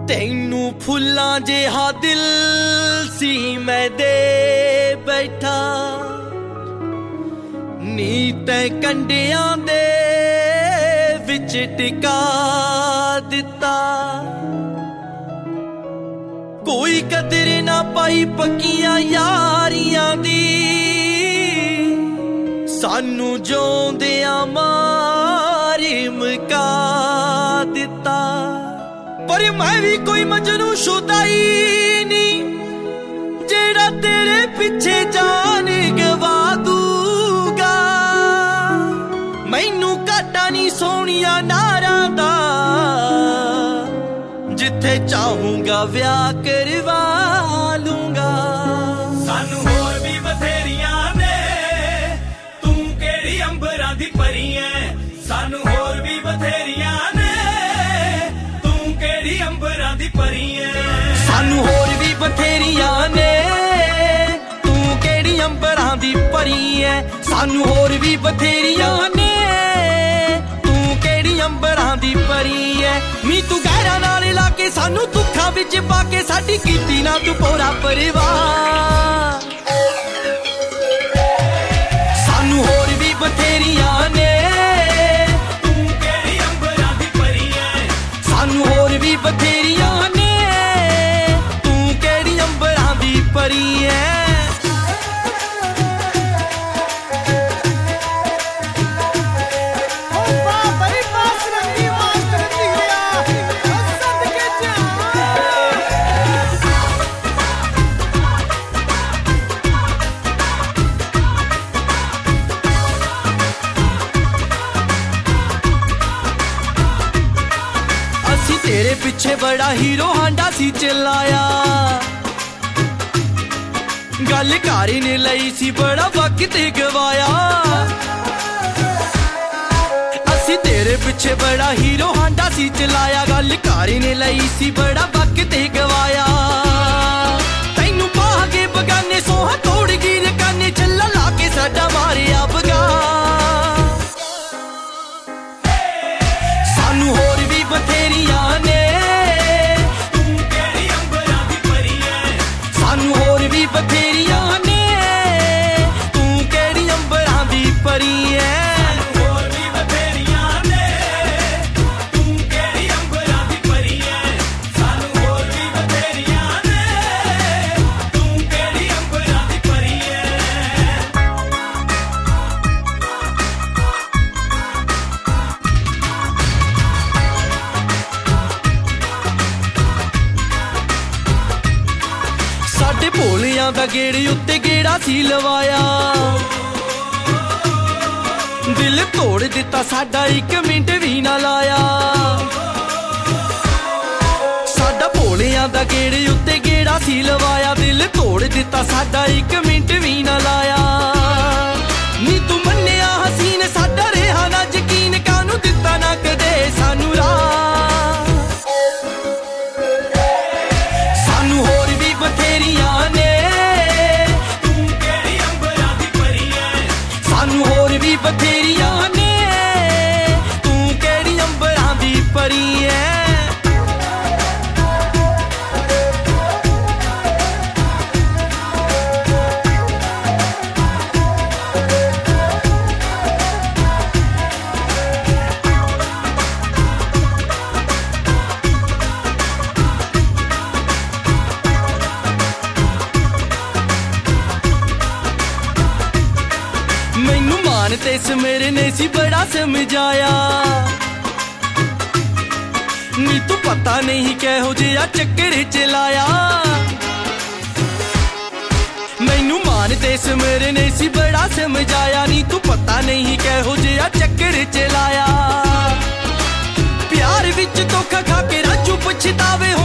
तेनू फुल्लां जिहा दिल सी मैं दे बैठा नी तैं कंडियां दे विच टिका दिता कोई कदर ना पाई पक्कियां यारियां दी सानू जोंदियां मारी मुका दिता पर मैं भी कोई मजनू शुदाई नहीं जेड़ा तेरे पिछे जान गवा दूगा मैनू घाटा नहीं सोनिया नारा दा जिथे चाहूंगा ब्याह करवा लूंगा सानू होर भी बथेरियां ने तू केड़ी अंबरां दी परी है सानू होर भी बथेरियां ने तू केड़ी अंबरां दी परी है सानू होर भी बथेरियां ने तू केड़ी अंबरां दी परी है सानू होर भी बथेरियां ने तू केड़ी अंबरां दी परी है नी तू गहरा नाल ला के सानू दुखां विच पा के साडी कीती ना तू पूरा परिवार सानू होर भी बथेरियां ने तू केड़ी अंबरां दी परी है सानू होर भी बथेरियां ने तू केड़ी अंबरां दी परी है तेरे पिछे बड़ा हीरो हांडा सी चलाया गल कारी ने लई सी बड़ा वक्त गवाया असी तेरे पिछे बड़ा हीरो हांडा सी चलाया गल कारी ने लई सी बड़ा वक्त गवाया तैनू पाह के बगाने सोहा तोड़ गिर काने चला ला के साडा मारिया बगा सानू होर भी बथेरियां ने तू केड़ी अंबरां दी परी है सानू होर भी बथेरियां ने तू केड़ी अंबरां दी परी है होर भी बथेरियां ने तू केड़ी अंबरां दी परी है सानू होर भी बथेरियां ने तू केड़ी अंबरां दी परी है साडे भोलियां दा गेड़े उत्ते गेड़ा सी लवाया दिल तोड़ दिता साडा एक मिंट भी ना लाया साडा भोलियां दा गेड़े उत्ते गेड़ा सी लवाया दिल तोड़ दिता साडा एक मिंट भी ना लाया नी तू मन्निया हसीन साडा रेहा ना यकीन कानू दिता ना कदे सानू राह सानू होर भी बथेरियां ने तू केड़ी अंबरां दी परी है सानू होर भी बथेरियां ने तू केड़ी अंबरां दी परी है मैनू मान ते मेरे ने सी बड़ा समझाया नी तू पता नहीं कहो जिहा चक्कर चलाया मैनू मान ते मेरे ने सी बड़ा समझाया नी तू पता नहीं कहो जिहा चक्कर चलाया प्यार विच धोखा खा के राजू पछतावे